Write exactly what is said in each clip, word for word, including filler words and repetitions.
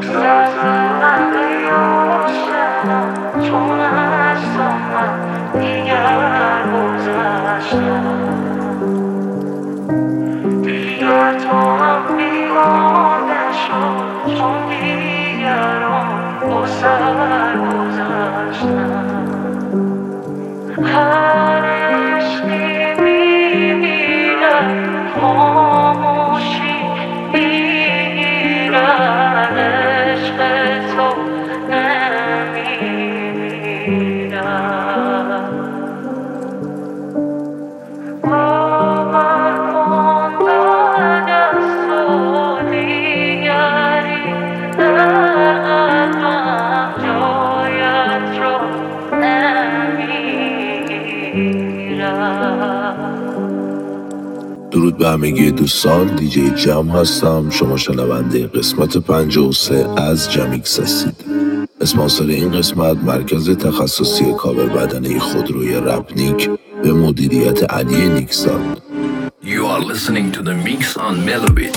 درود به همگی دوستان، دیجی جم هستم. شما شنونده قسمت پنجاه و سه از جمیکس هستید. اسپانسر این قسمت مرکز تخصصی کاور بدنه خودروی رپنیک به مدیریت علی نیکسان. You are listening to the mix on Melobit.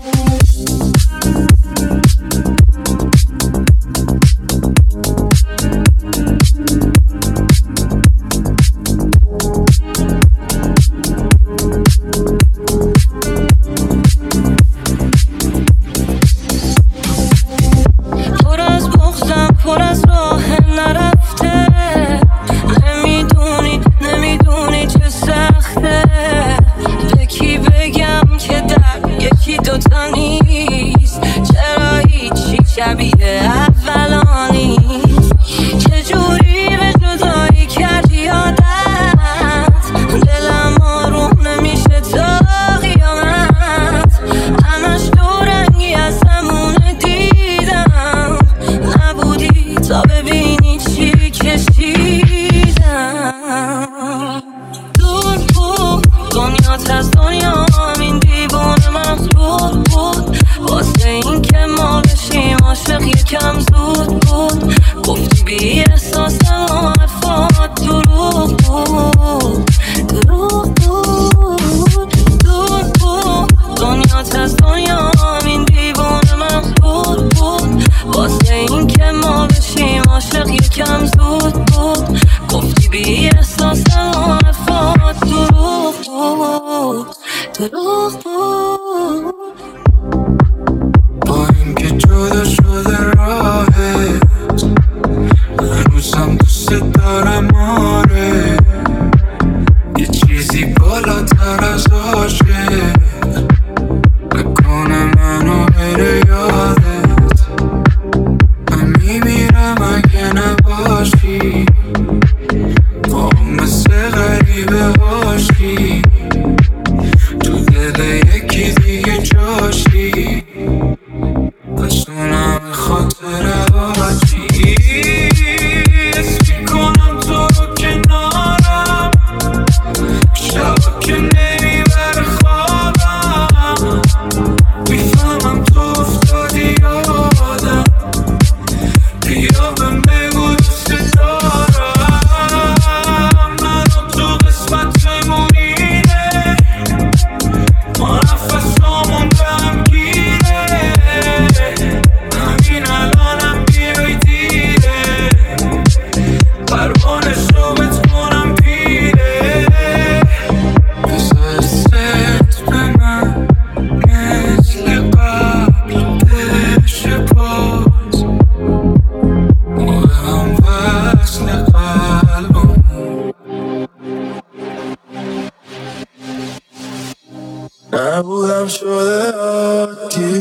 نبودم شده عادی،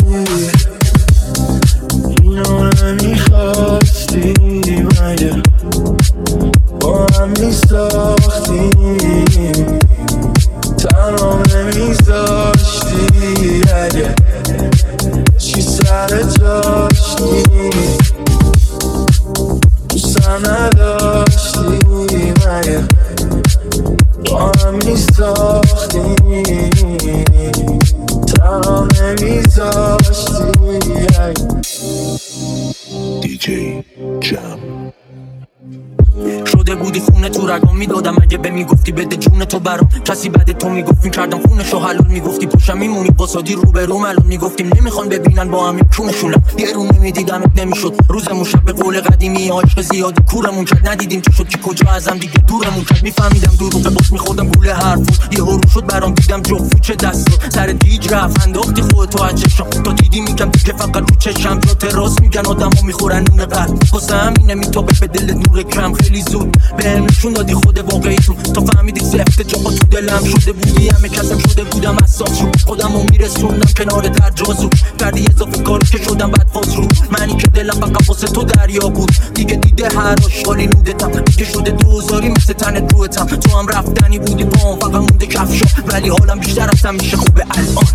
اینو نمیخواستی مگه با هم میساختیم، تنها نمیذاشتی اگه چی سر داشتی، دوستم نداشتی مگه با هم میساختیم، تنها نمیذاشتی. دیجی جم شده ریخته بودی خونه تو رگام میدادم اگه به میگفتی بده جون تو برام. کسی بعد تو میگفت میکردم خونشو حلال، میگفتی پشم میمونی واسادی رو به روم. الان میگفتیم نمیخوان ببینن با هم کونشونم. یه رو نمیدیدمت نمیشد روزمون شب. به قول قدیمی عشق زیادی کورمون کرد، ندیدیم چه شد که کجا ازم دیگه دورمون کرد. میفهمیدم دروغه باز میخوردم گوله حرفو. یه هرو شد برام دیدم جفت چه دستو سر دیج رفت انداختی خودتو از چشم. تا دیدی میگم دیگه فقط رو چشم جا تراس میگن آدمو میخورن نون قلب. واسه همینه میتابه به دل نور کم خیلی زود بهم نشون دادی خود واقعیتون. تا فهمیدی سفته جاها تو دلم شده بودی همه کسم شده بودم اساس رو خودمو میرسوندم کنار در جازو. کردی اضافه کاری که شدم بعد فاز رو منی که دلم فقط واسه تو دریا بود. دیگه دیده هر آشغالی نودتم دیگه شده دوزاری مثل تنت روتم. تو هم رفتنی بودی پام فقط مونده کفشا ولی حالم بیشتر از همیشه خوبه الان.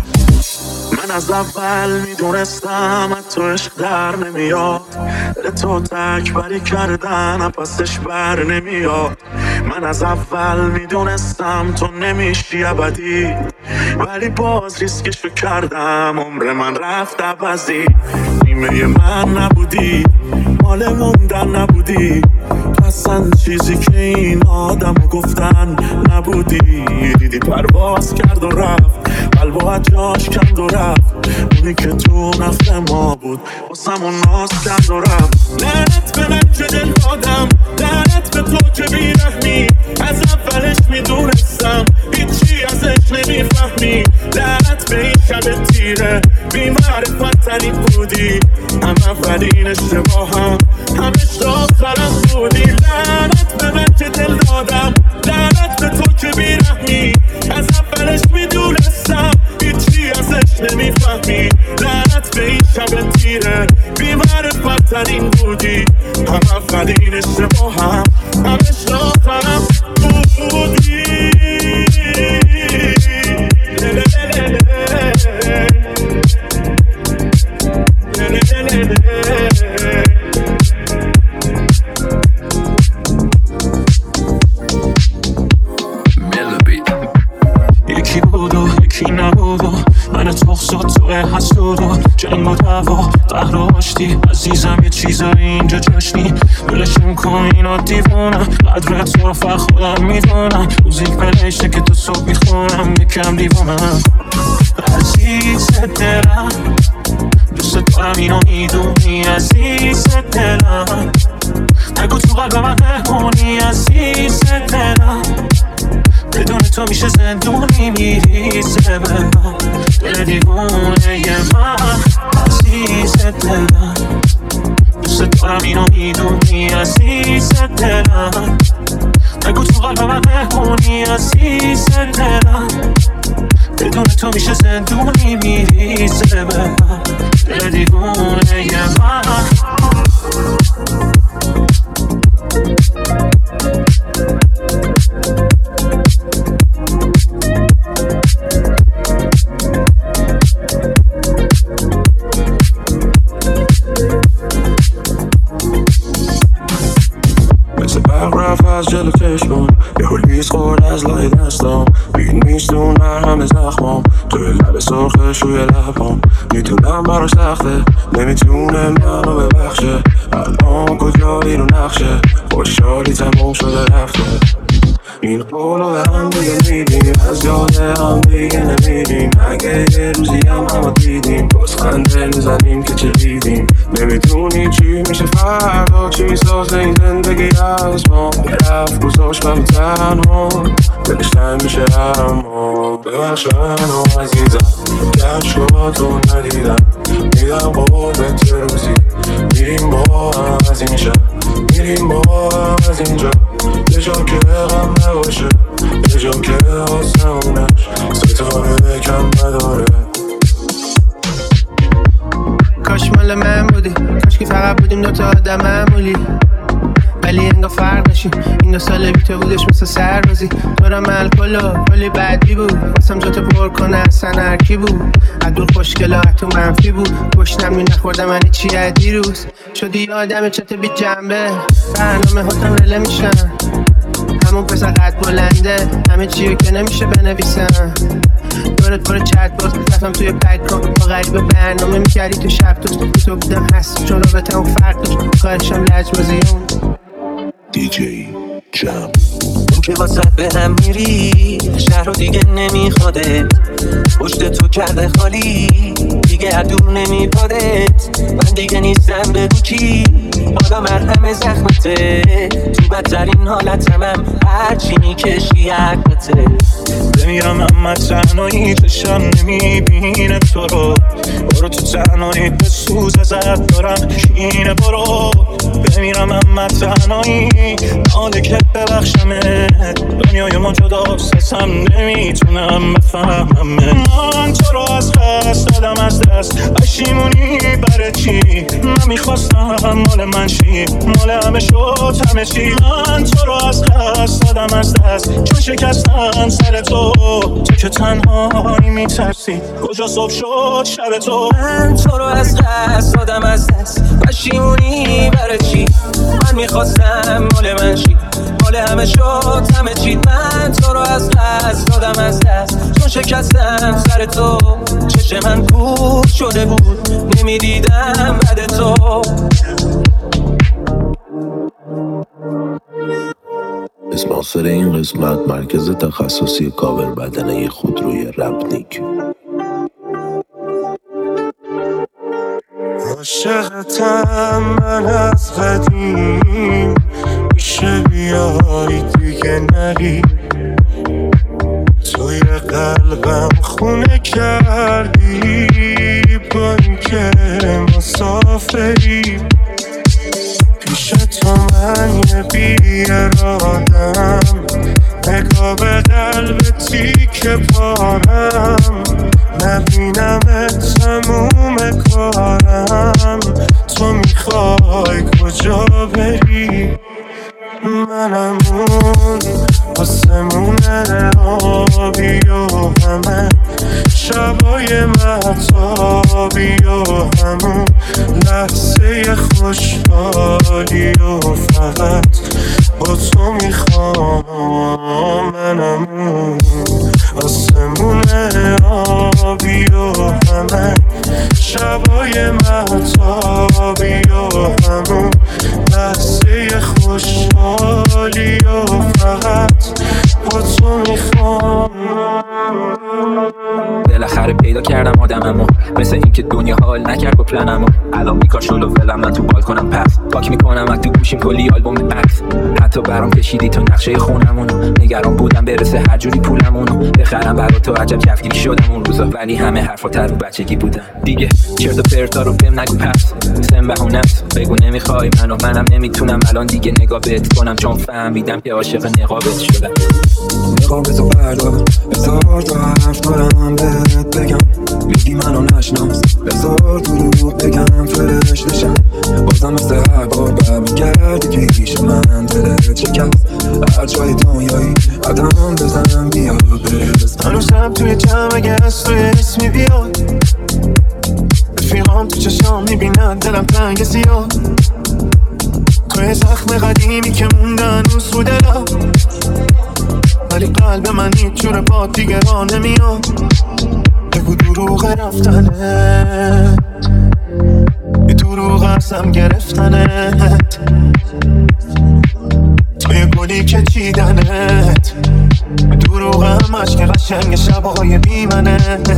من از اول میدونستم از تو عشق در نمیاد، دل تو تکبری کردن پسش بر نمیاد. من از اول میدونستم تو نمیشی ابدی، ولی باز ریسکشو کردم عمر من رفت عوضی. نیمه من نبودی مال موندن نبودی، اصلا چیزی که این آدمو گفتن نبودی. دیدی پرواز کرد و رفت قلبو از جاش کند و رفت. اونی که تو نفت ما بود واسمون ناز کند و رفت. لعنت به من که دل دادم، لعنت به تو که بیرحمی. از اولش میدونستم هیچی ازش نمیفهمی. لعنت به این شب تیره بی معرفت تنی بودی. هم اولین اشتباهم همش آخرم بودی. لعنت به من که دل دادم، لعنت به تو که بیرحمی. از اولش میدونستم هیچی ازش نمیفهمی. لعنت به این شب تیره بی معرفت ترین بودی. هم اولین اشتباهم همش آخرم بودی. یکی بود و یکی نبود و من تخصد توی حسود و جنگ و دوا قهر و آشتی. عزیزم یه چیزایی اینجا جاشنی بلشم کن اینا دیوونم. قدرت تو رو فقط خودم میدونم. موزیک بلشه که تو صبح میخونم یکم دیوونم. عزیز دلم دوست دارم اینو میدونی. عزیز دلم نگو تو قلب من بمونی. عزیز دلم بدون تو میشه زندونی میریزه به من. دل دیوونه ی من عزیز دلم دوست دارم اینو میدونی. عزیز دلم نگو تو قلب من بمونی. عزیز دلم بدون تو میشه زندونی میریزه به من. دل دیوونه ی من از جلو چشمم یه هولیس خورد از لای دستم. بین میشتون در همه زخمم توی لب سرخش روی لبم. میتونم براش سخته نمیتونه منو ببخشه. الان کجا بیرون نقشه خوشحالی تموم شده رفته. این قولو به هم دیگه میدیم از یاد هم دیگه نمیدیم. اگه یه روزی هم همه دیدیم باز خنده میزنیم که چه دیدیم. نمیدونی چی میشه فردا چی میسازه این زندگی از ما. رفت گذاشت منو تنها دلش تنگ میشه اما. ببخش منو عزیزم گشتاتو ندیدم. میدم قولت روزی میریم با هم از این شب. میریم با هم از اینجا یه جا که غم نباشه. یه جا که آسمونش ستاره کم نداره. کاش مال من بودی، کاش که فقط بودیم دوتا آدم معمولی. ولی انگار فرق نشیم این دو ساله بی تو بودش مثل سربازی. دورم الکل و کلی بدبی بود واسم جاتو پر کنه اصلا هرکی بود. از دور خوشگل و تو منفی بود. گشنم می نخوردم من چی از دیروز. شدی آدم چت بی جنبه برنامه هاتم رله میشن. همون پسر قد بلنده همه چیو که نمیشه بنویسم. دورت پر چت باز رفتم توی پیکان با غریبه برنامه میکردی تو شب توست. تو بودم هست چون رابطه اون فرق داشت کارشم لجبازی اون دی جی جمع. اون که واسه به هم میری شهر رو دیگه نمیخوادت، پشت تو کرده خالی دیگه از دور نمیپادت. من دیگه نیستم بگو کی، حالا مرهم زخمته، تو بدترین حالتم هم هرچی میکشی حقته. بمیرم اما تنهایی چشم نمیبینه تو رو، برو تو تنهایی بسوز ازت دارم شینه برو. بمیرم اما تنهایی ناله که ببخشمت، دنیای ما جداست اصلا نمیتونم بفهمم. من تو رو از دست دادم از دست پشیمونی برای چی؟ من میخواستم مال من چی؟ مال همه شد همه چی. من تو رو از دست دادم از دست چون شکستم سر تو، تو که تنهایی میترسی کجا صبح شد شب تو. من تو رو از دست دادم از دست پشیمونی برای چی؟ من میخواستم مال من چی؟ مال همه شد همه چی. من تو رو از دست دادم از دست چون شکستم سر تو، چشم من کور شده بود نمیدیدم بعد تو. اسپانسر این قسمت مرکز تخصصی کاور بدنه خودروی رپنیک. عاشقتم من از قدیم، میشه بیایی دیگه نری، توی قلبم خونه کردی با این که مسافری. پیش تو من یه بیارادم، نگاه به قلب تیکه پارم، نبینم تموم کارم، تو میخوای کجا بری؟ منم اون آسمونه آبی و همه شبای مهتابی و همون لحظه خوشحالی و فقط با تو میخوام. منم اون آسمونه آبی و همه شبای مهتابی و همون لحظه خوشحالی و فقط با تو میخوام. بالاخره پیدا کردم آدممو، مثل این که دنیا حال نکرد با پلنمو. الان میکاشل و ولم من تو بالکنم پس پاک میکنم از تو گوشیم کلی آلبوم عکس. حتی برام کشیدی تو نقشه خونمونو، نگران بودم برسه هر جوری پولمونو بخرم برا تو. عجب کفگیری شدم اون روزا، ولی همه حرفا تر رو بچگی بودن دیگه. چرت و پرتا رو بهم نگو پس، سم بهونت بگو نمیخوای منو، منم نمیتونم الان دیگه نگاه بهت کنم، چون فهمیدم که عاشق نقابت شدم. نقابتو بردار بذار تا حرف دارم بهت بگم، میگی منو نشناس بذار دروغ بگم فرش نشم. بازم مثل هر بار برمیگردی پیش من دلت شکست، هر جای دنیایی قدم بزنم بیا برس. هنوزم توی جمع اگه از توی اسمی بیاد، رفیقام تو چشام میبینن دلم تنگ زیاد، توی زخم قدیمی که موندن روز رو دلم، ولی قلب من هیچ جور با دیگه را نمیاد. بگو دروغ رفتنت، یه دروغ ازم گرفتنت، توی گلی که چیدنت، دروغم عشق قشنگ شبای بیمنت.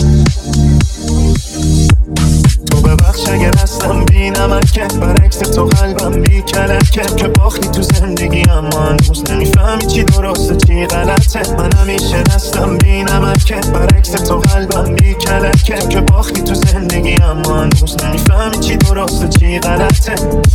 تو ببخش اگر هستم بی نمکت، برعکس تو قلبم بی کلکت، که باختی تو زندگی اما هنوز نمیفهمی چی درسته چی غلطه. من همیشه دستم بی نمکت، برعکس تو قلبم بی کلکت، که باختی تو زندگی اما هنوز نمیفهمی چی درسته چی غلطه.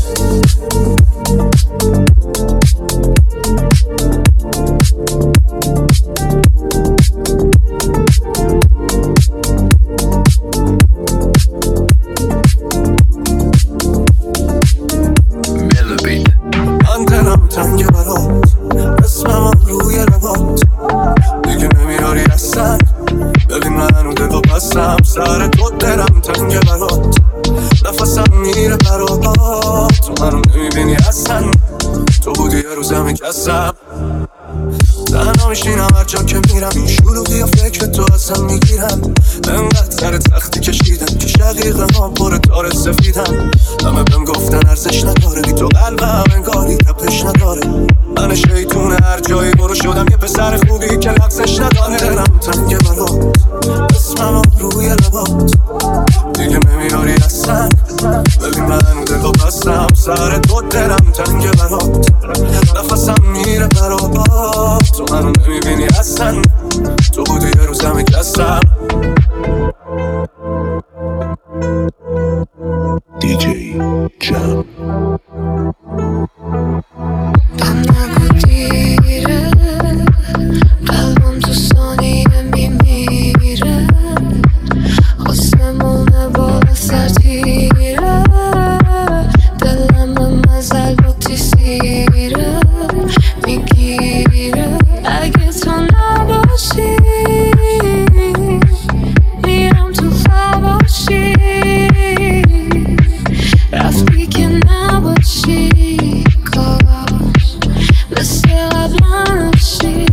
من دلم تنگه برات، اسمم روی لبات، دیگه نمیاری اصلا. ببین منو دل و بستم سر تو، دلم تنگه برات، نفسم میره برات، تو منو نمیبینی اصلا. تو بودی یه روزم کسم، تنها میشینم هر جا که میرم، این شلوغی یا فکر تو اصلا میگیرم. انقدر سر تختی کشیدم که شقیقه ها پر تار سفیدم. همه بهم گفتن ارزش نداره، بی تو قلبم انگاری تپش نداره. من شیطون هر جایی برو شدم یه پسر خوبی که نقصش نداره. دلم تنگه برات، اسمم روی لبات، دیگه نمیاری اصلا. ببین من دلو بستم سر تو، دلم تنگه برات، نفسم میره برابات. تو منو نمیبینی اصلا، تو بودی یه روزم کسم. دی جی جم. قلبم تو ثانیه میمیره، آسمونه بالا سر تیره، دلم به مزل با تیسیره میگیره. اگه تو نباشی میرم تو خواباشی، رفتی که نباشی کاش مثل قبلا نباشی.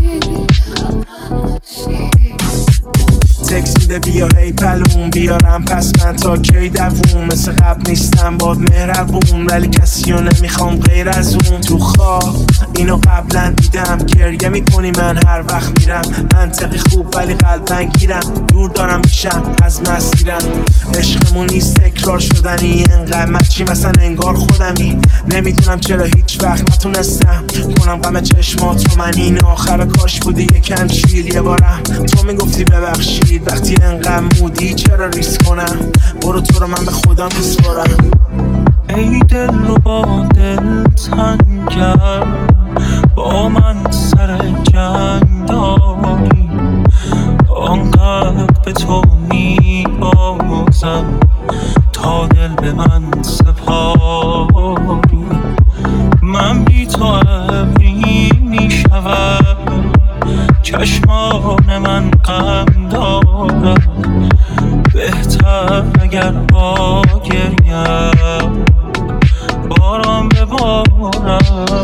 تکس میده بیا هی پلون بیارم، پس من تا کی دووم. مثل قبل نیستم باد مهربون، ولی کسی رو نمیخوام غیر از اون. تو خواب اینو قبلا دیدم، گریه میکنی من هر وقت میرم. منطقی خوب ولی قلبن گیرم، دور دارم میشم از مسیرم. عشقمون نیست تکرار شدنی، انقدر مچی مثلا انگار خودمی. نمیدونم چرا هیچ وقت نتونستم کنم غم چشمات رو من. این آخر کاش بودی یکم شیر یه بارم تو میگفتی ببخشید. وقتی انقدر مودی چرا ریسک کنم، برو تو رو من به خودم بسپارم. ای دل رو با دل تنگم، با من سر جنگ داری. آنقدر به تو میبازم تا دل به من سپاری. من بی تو ابری میشوم، چشمان من غم دارد. بهتر اگر با گریم باران ببارم.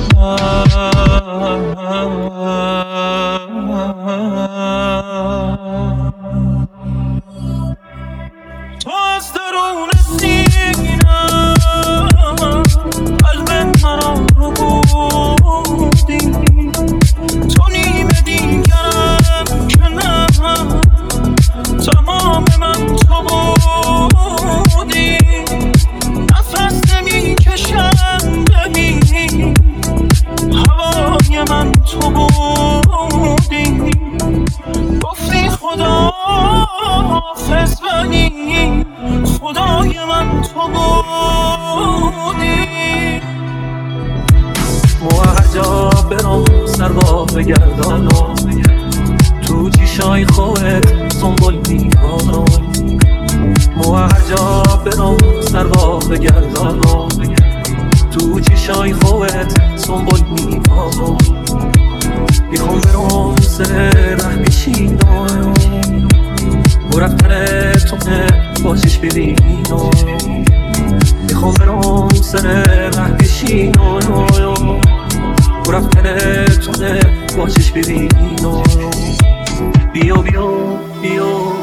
تو از درون سینم قلب مرا رو بودی، تو نیمه دیگرم که نه، تمام من تو بودی. نفس نمی کشم ببین، هوای من تو بودی. گفتی خدا حافظ ولی خدای من تو بودی. و هر جا برم سر با بگردانم، تو چیشای خودت سنبول میکنم. و هر جا برم سر با بگردانم، تو چیشای خودت سنبول میکنم. میخوام برم سر ره بشینم، و رفتن تو با چشم ببینم. میخوام برم سر ره بشینم، و رفتن تو با چشم ببینم. بیا بیا بیا